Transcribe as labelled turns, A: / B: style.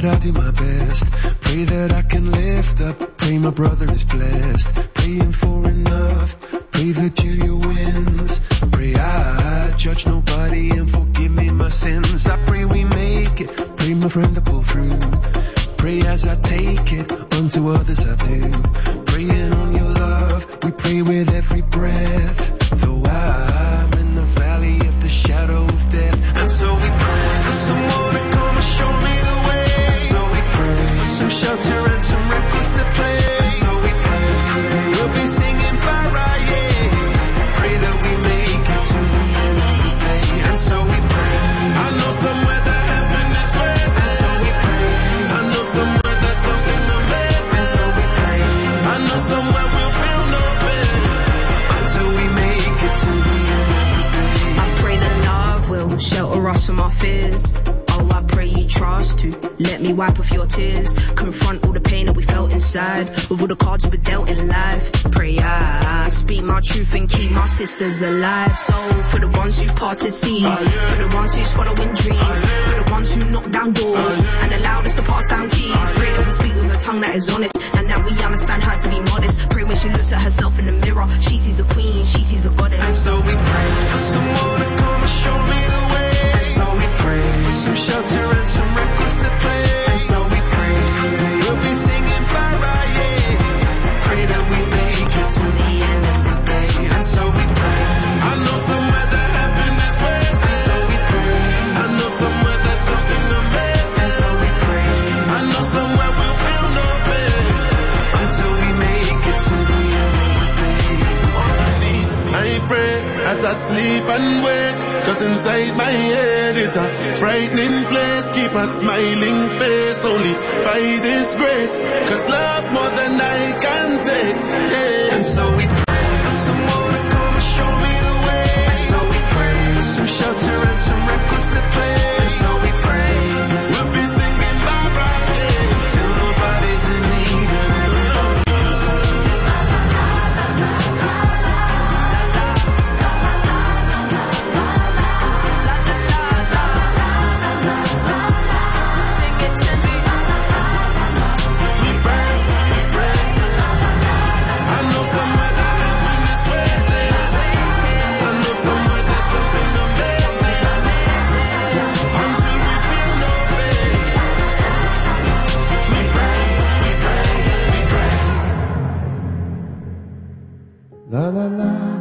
A: I'll do my best. Pray that I can lift up. Pray my brother is blessed. Praying for enough. Pray Virginia wins. Pray I judge nobody and forgive me my sins. I pray we make it. Pray my friend to pull through. Pray as I take it, unto others I do. Praying on your love, we pray with every breath. Though I'm in the valley of the shadow of death. And so we pray for some more to come and show me the way. And so we pray for some shelter and some records to play. And so we pray we'll be singing Farah, yeah. Pray that we make it to the end of the day. And so we pray. I know somewhere that heaven is waiting. And so we pray. I know somewhere there's something amazing. And so we pray. I know somewhere we'll feel no pain until we make it to the end of the day.
B: I pray that love will shelter us from our fears. Oh, I pray you trust to let me wipe off your tears. Confront all the pain that we felt inside with all the cards we were dealt in life. Pray I speak my truth and keep my sisters alive. So for the ones who parted seas, for the ones who swallowing dreams, for the ones who knock down doors and allowed us to pass down keys. Pray that we speak with a tongue that is honest and that we understand how to be modest. Pray when she looks at herself in the mirror, she sees a queen, she sees a goddess.
A: And so we pray for someone to come and show me the way. And so we pray for some shelter and some records to play. And so we pray we'll be singing Farah, yeah. Pray that we make it to the end of the day. And so we pray. I know somewhere that heaven is waiting. And so we pray. I know somewhere there's something amazing. And so we pray. I know somewhere we'll feel no pain until we make it to the end of the day.
C: I pray as I sleep and wake, 'cause inside my head is a frightening place. Keep a smiling face only by this grace, 'cause love more than I can take, yeah.
A: And so we pray for someone to come and show me the way. And so we pray for some shelter and some records to play. And so we pray we'll be singing Farah, yeah, till nobody's in need and everybody's
C: La la la.